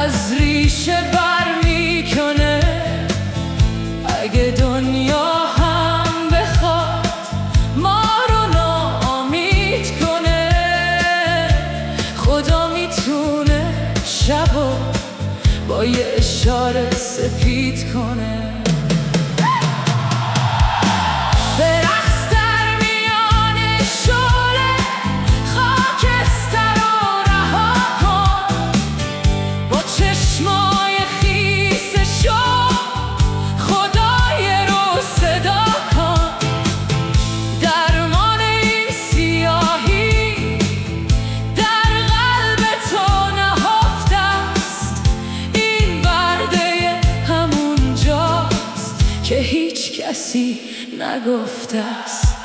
از ریشه بر میکنه. اگه دنیا هم بخواد ما رو ناامید کنه، خدا میتونه شبو با یه اشاره سپید کنه. که هیچ کسی نگفته است.